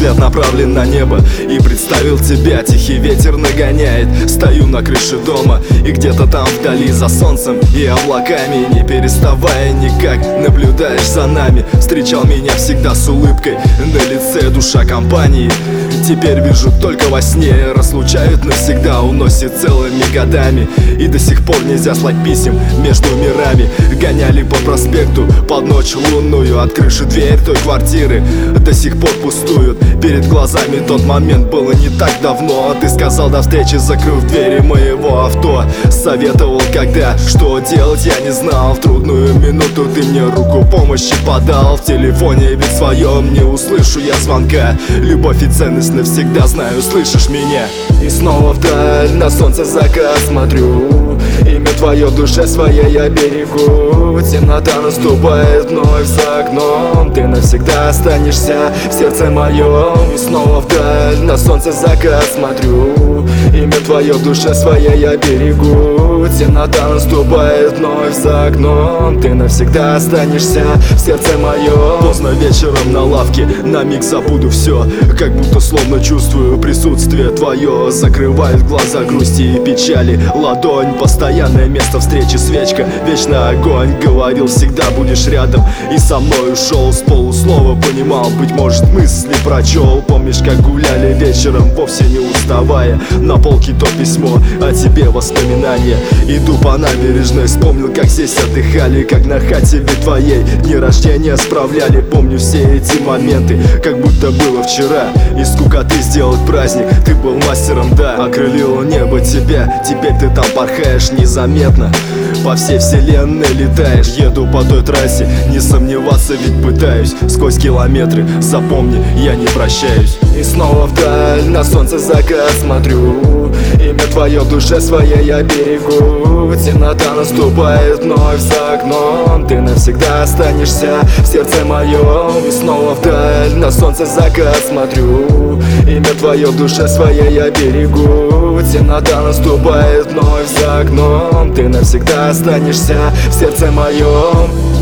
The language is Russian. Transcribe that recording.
взгляд направлен на небо и представил тебя. Тихий ветер нагоняет, стою на крыше дома, и где-то там вдали за солнцем и облаками, не переставая никак, наблюдаешь за нами. Встречал меня всегда с улыбкой на лице, душа компании. Теперь вижу только во сне, разлучают навсегда, уносит целыми годами. И до сих пор нельзя слать писем между мирами. Гоняли по проспекту под ночь лунную, от крыши дверь той квартиры до сих пор пустуют. Перед глазами тот момент было не так давно. Ты сказал до встречи, закрыв двери моего авто. Советовал когда, что делать я не знал. В трудную минуту ты мне руку помощи подал. В телефоне ведь своем не услышу я звонка. Любовь и ценность навсегда знаю, слышишь меня? И снова вдаль на солнце закат смотрю, имя твое в душе своей я берегу. Темнота наступает вновь за окном, ты навсегда останешься в сердце моем. И снова вдаль на солнце закат смотрю, имя твое в душе своей я берегу. Темнота наступает вновь за окном, ты навсегда останешься в сердце моем. Поздно вечером на лавке, на миг забуду все, как будто словно чувствую присутствие твое. Закрывает глаза грусти и печали, ладонь, постоянное место встречи, свечка, вечный огонь. Говорил, всегда будешь рядом, и со мной ушел. С полуслова понимал, быть может мысли прочел. Помнишь, как гуляли вечером, вовсе не уставая, на полке то письмо, о тебе воспоминания. Иду по набережной, вспомнил, как здесь отдыхали, как на хате ведь твоей дни рождения справляли. Помню все эти моменты, как будто было вчера. Из скукоты сделать праздник, ты был мастером, да. Окрылило небо тебя, теперь ты там порхаешь незаметно, по всей вселенной летаешь. Еду по той трассе, не сомневаться ведь пытаюсь. Сквозь километры, запомни, я не прощаюсь. И снова вдаль на солнце закат смотрю, имя твое в душе своей я берегу. Темнота наступает вновь за окном, ты навсегда останешься в сердце моем. И снова вдаль на солнце закат смотрю, имя твое в душе своей я берегу. Темнота наступает вновь за окном, ты навсегда останешься в сердце моем.